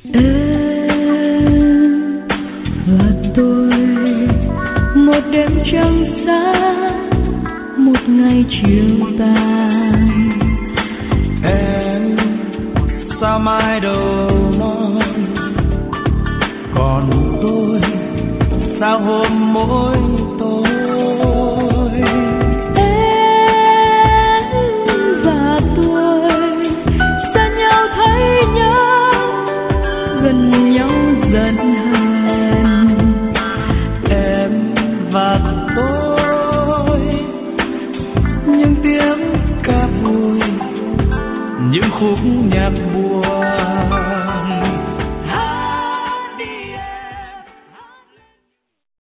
Em và tôi, một đêm trăng sáng, một ngày chiều tàn. Em sao mai đâu nói, còn tôi sao hôm mỗi tối. Em và tôi xa nhau thấy nhau, gần nhau dần hờn. Em và tôi những tiếng ca vui, những khúc nhạc buồn.